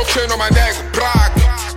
chain on my neck, brag.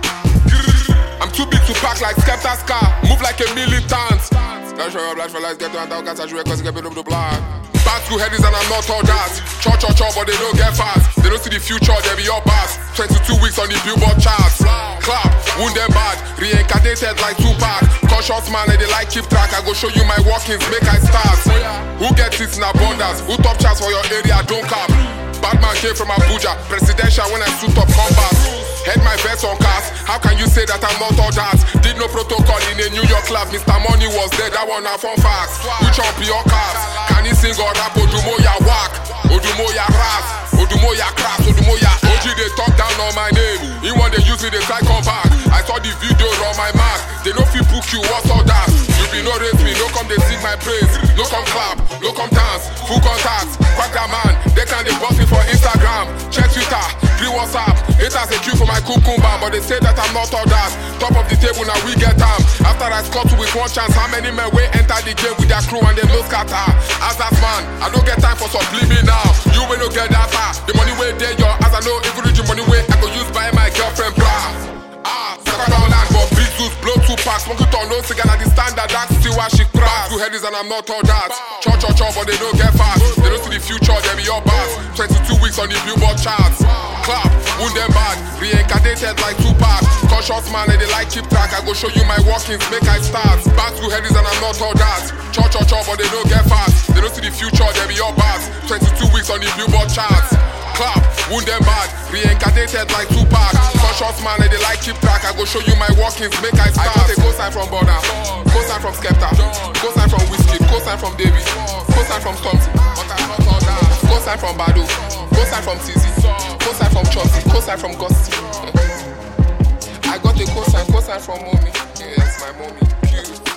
I'm too big to pack like Skepta's car, move like a militant. Gotta show your blood for life, get to a cause I should cause get the blood. Back to headies and I'm not all that. Chop, but they don't get fast. They don't see the future, they be your boss. 22 weeks on the Billboard charts. Clap, wound them bad, reincarnated like Tupac. Conscious man, they like keep track. I go show you my workings, make I start. Who gets it in abundance? Who top charts for your area, don't cap. Batman came from Abuja, presidential when I suit up combat. Head my best on cast, how can you say that I'm not all that? Did no protocol in a New York club, Mr. Money was there, that one a fun facts. Which one be your cars? Can you sing or rap? Odumo ya whack, Odumo ya rap, Odumo ya craft, Odumo ya OG they talk down on my name. He want they use me, they try come back. I saw the video on my mark, they no fit book you, what's all that? You be no raise me, no come they sing my praise. No come clap, no come dance, full contact. Quack that man, they can they boss me for Instagram. Check Twitter, free WhatsApp. Haters a queue for my cucumber, but they say that I'm not all that. Top of the table now we get time. After I score two with one chance, how many men will enter the game with their crew and they no scatter? As that man, I don't get time for some me now. You will no get that far. The money way there, yo. As I know, if you reach the money way, I go use buy my girlfriend bra. Second on land, but big juice, blow 2 packs. Smoke it on no cigar, at the standard, that's still why she crack. Two headies and I'm not all that. Chop, but they don't get fast. They don't see the future, they be your boss. 22 weeks on the Billboard charts. Clap, wound them bad, reincarnated like Tupac. Conscious man, they like keep track. I go show you my workings, make I start. Back to headies and I'm not all that. Chop, but they don't get fast. They don't see the future, they be your boss. 22 weeks on the Billboard charts. Clap, wound them bad, reincarnated like Tupac. Conscious man, they like keep track. I go show you my workings, make I start. I got a cosign from Border, cosign from Skepta, cosign from Whiskey, cosign from Davis, cosign from Stormzy, but I'm not all that. Cosign from Badu, cosign from TZ, cosign from Chauncey, cosign from Gusty. I got a cosign from mommy. Yes, my mommy. Cute.